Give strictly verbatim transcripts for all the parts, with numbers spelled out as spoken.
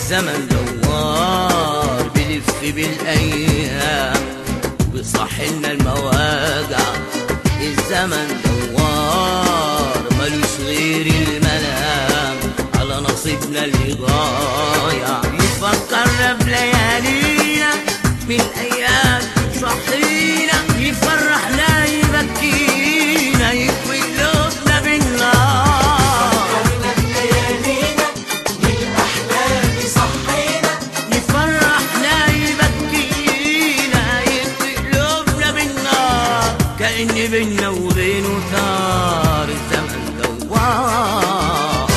الزمن دوار بلف بالايام وبيصحلنا المواجع. الزمن دوار ملوش غير المنام على نصيبنا اللي ضايع. يفكرنا بليالينا من ايام صحينا، يفرحنا يبكينا، يكوي قلوبنا بالنار. فكرنا بليالينا من احلام صحينا، يفرحنا يبكينا، يكوي قلوبنا بالنار. كأن بينا وبينه ثار الزمن دوار.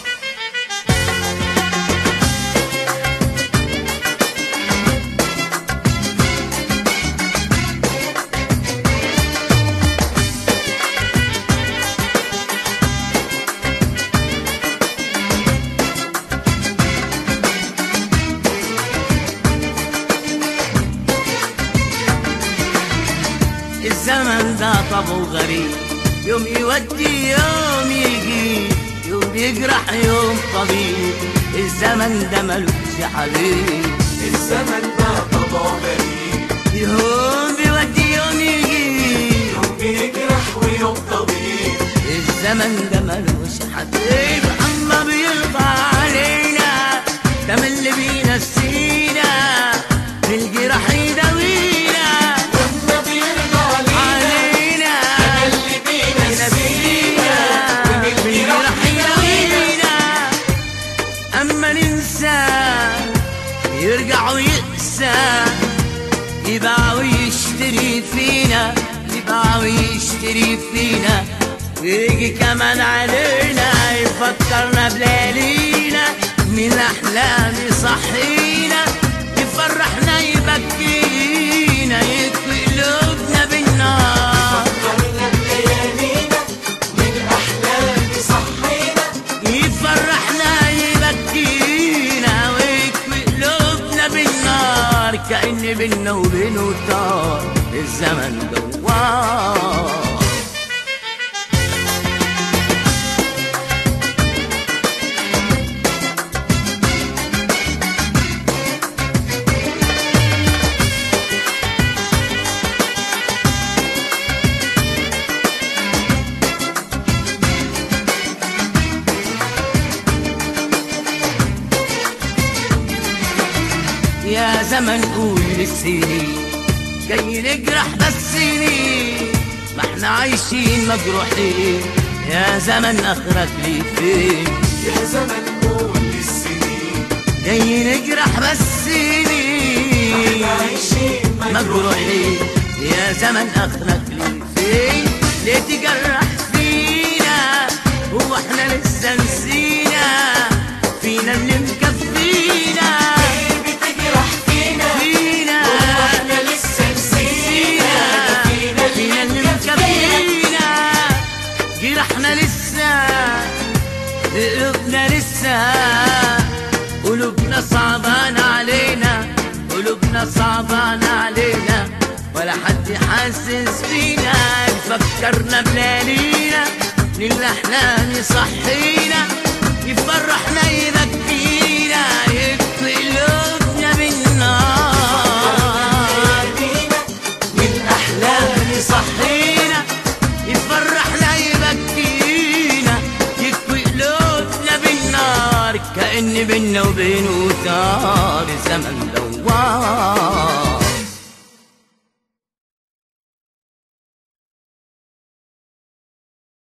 الزمن ده طبعه غريب، يوم يودي يوم يجي، يوم بيجرح يوم طبيب. الزمن ده ملوش حبيب. الزمن ده طبعه غريب، يوم بيودي يوم يجي، يوم بيجرح ويوم طبيب. الزمن ده ملوش حبيب. اما بيرضى علينا ده من اللي بينسينا، من الجراح يداوينا. لما بيرضى علينا ده اللي بينسينا، ومن الجراح يداوينا. اما ننسى يرجع ويقسى، يباع ويشتري فينا، يباع ويشتري فينا، ويجي كمان علينا. يفكرنا بليالينا من احلام صحينا، يفرحنا يبكينا، يكوي قلوبنا بالنار. فكرنا بليالينا من احلام صحينا، يفرحنا يبكينا، ويكوي قلوبنا بالنار. كأن بينا وبينه طار الزمن دوار. يا زمن قول للسنين جاي نجرح بس سنين، ما احنا عايشين مجروحين. يا زمن اخرك لي فين؟ يا زمن قول للسنين جاي نجرح بس سنين، احنا عايشين مجروحين. يا زمن اخرك لي فين؟ ليه تجرح فينا؟ هو احنا لسه نسينا؟ فينا اللي مكفينا، بتجرح فينا فينا واحنا لسه نسينا. فينا فينا اللي اللي مكفينا. جرحنا لسه، قلوبنا لسه، قلوبنا صعبان علينا، قلوبنا صعبان علينا، ولا حد حاسس فينا. يفكرنا بليالينا من الاحلام يصحينا، يفرحنا يبكينا، يكفي قلوبنا بالنار. من احلام يصحينا، يفرحنا يبكينا، يكوي قلوبنا بالنار. كأن بينا وبينه ثار الزمن دوار.